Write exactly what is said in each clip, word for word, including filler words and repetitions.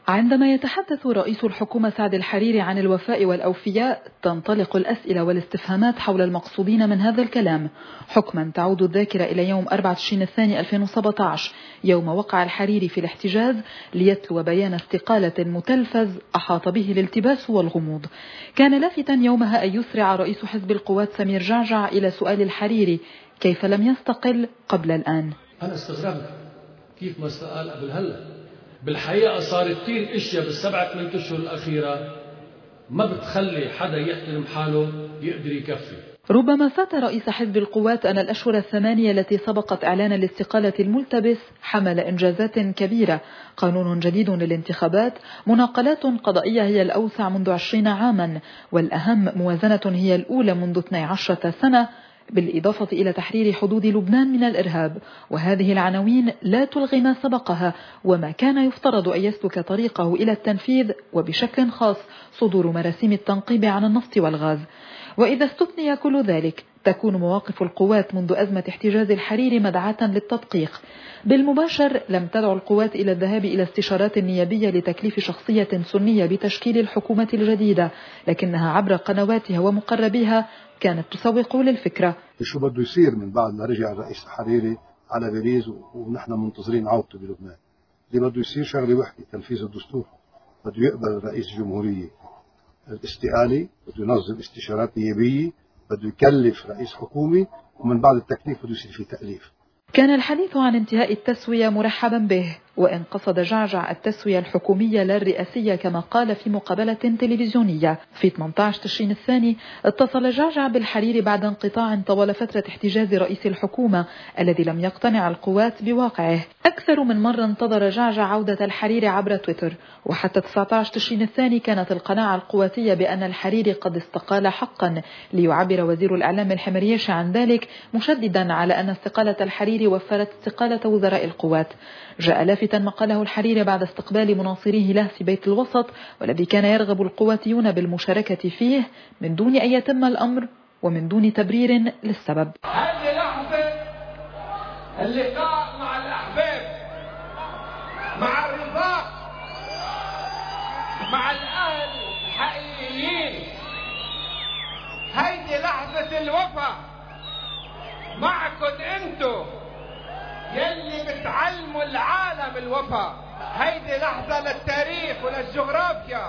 عندما يتحدث رئيس الحكومة سعد الحريري عن الوفاء والأوفياء تنطلق الأسئلة والاستفهامات حول المقصودين من هذا الكلام، حكما تعود الذاكرة إلى يوم أربعة تشرين الثاني ألفين وسبعة عشر يوم وقع الحريري في الاحتجاز ليتلو بيان استقالة متلفز أحاط به الالتباس والغموض. كان لافتا يومها أن يسرع رئيس حزب القوات سمير جعجع إلى سؤال الحريري كيف لم يستقل قبل الآن. أنا استغربت كيف ما استقال قبل هلا. بالحقيقة صار كتير اشياء بالسبعة ثمان اشهر الأخيرة ما بتخلي حدا يحترم حاله يقدر يكفي. ربما فات رئيس حزب القوات أن الأشهر الثمانية التي سبقت إعلان الاستقالة الملتبس حمل إنجازات كبيرة: قانون جديد للانتخابات، مناقلات قضائية هي الأوسع منذ عشرين عاما، والأهم موازنة هي الأولى منذ اثنتي عشرة سنة، بالإضافة إلى تحرير حدود لبنان من الإرهاب. وهذه العناوين لا تلغي ما سبقها وما كان يفترض أن يسلك طريقه إلى التنفيذ، وبشكل خاص صدور مراسيم التنقيب عن النفط والغاز. وإذا استثني كل ذلك تكون مواقف القوات منذ أزمة احتجاز الحريري مدعاة للتدقيق. بالمباشر لم تدع القوات إلى الذهاب إلى استشارات نيابية لتكليف شخصية سنية بتشكيل الحكومة الجديدة، لكنها عبر قنواتها ومقربيها كانت تسوق للفكرة. شو بده يصير من بعد ما رجع الرئيس الحريري على باريس ونحن منتظرين عودته بلبنان؟ اللي بده يصير شغله وحده: تنفيذ الدستور. بده يقبل رئيس الجمهورية الاستقالة، بده ينظم استشارات نيابية، بده يكلف رئيس حكومي، ومن بعد التكليف بده يصير في تأليف. كان الحديث عن انتهاء التسوية مرحبا به، وإن قصد جعجع التسوية الحكومية لا الرئاسية كما قال في مقابلة تلفزيونية. في ثمانية عشر تشرين الثاني اتصل جعجع بالحريري بعد انقطاع طوال فترة احتجاز رئيس الحكومة الذي لم يقتنع القوات بواقعه. أكثر من مرة انتظر جعجع عودة الحريري عبر تويتر، وحتى تسعة عشر تشرين الثاني كانت القناعة القواتية بأن الحريري قد استقال حقا، ليعبر وزير الإعلام الحمريشي عن ذلك، مشددا على أن استقالة الحريري وفرت استقالة وزراء القوات. جاء لافتا ما قاله الحريري بعد استقبال مناصريه له في بيت الوسط، والذي كان يرغب القواتيون بالمشاركة فيه من دون أن يتم الأمر ومن دون تبرير للسبب. هذه لحظة اللقاء مع الأحباب، مع الرفاق، مع الأهل الحقيقيين. هذه لحظة الوفاء معكم انتو يلي بتعلموا العالم الوفاء. هيدي لحظة للتاريخ وللجغرافيا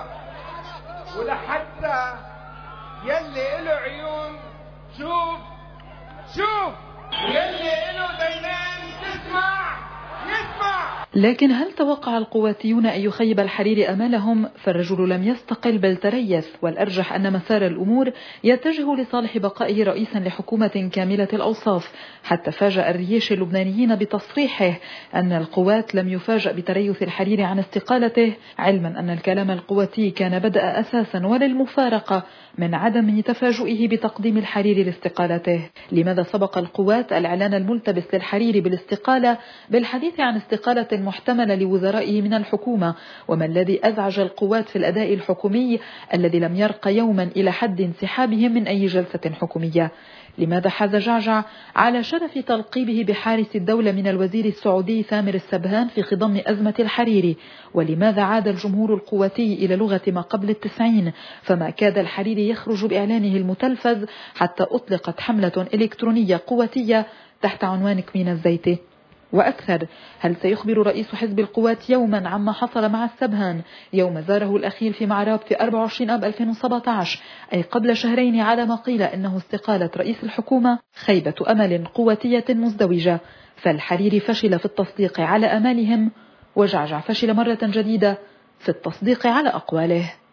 ولحتى يلي له عيون شوف شوف، ويلي له دينين تسمع يسمع. لكن هل توقع القواتيون أن يخيب الحريري أمالهم؟ فالرجل لم يستقل بل تريث، والأرجح أن مسار الأمور يتجه لصالح بقائه رئيسا لحكومة كاملة الأوصاف، حتى فاجأ الريش اللبنانيين بتصريحه أن القوات لم يفاجأ بتريث الحريري عن استقالته، علما أن الكلام القواتي كان بدأ أساسا وللمفارقة من عدم تفاجئه بتقديم الحريري لاستقالته. لماذا سبق القوات الإعلان الملتبس للحريري بالاستقالة بالحديث عن استقالة محتملة لوزرائه من الحكومة؟ وما الذي أزعج القوات في الأداء الحكومي الذي لم يرق يوما إلى حد انسحابهم من أي جلسة حكومية؟ لماذا حاز جعجع على شرف تلقيبه بحارس الدولة من الوزير السعودي ثامر السبهان في خضم أزمة الحريري؟ ولماذا عاد الجمهور القواتي إلى لغة ما قبل التسعين؟ فما كاد الحريري يخرج بإعلانه المتلفز حتى أطلقت حملة إلكترونية قواتية تحت عنوان كمين الزيت. وأكثر، هل سيخبر رئيس حزب القوات يوما عما حصل مع السبهان يوم زاره الأخير في معراب في أربعة وعشرين آب ألفين وسبعة عشر، أي قبل شهرين، على ما قيل إنه استقالة رئيس الحكومة خيبة أمل قواتية مزدوجة؟ فالحريري فشل في التصديق على أمالهم، وجعجع فشل مرة جديدة في التصديق على أقواله.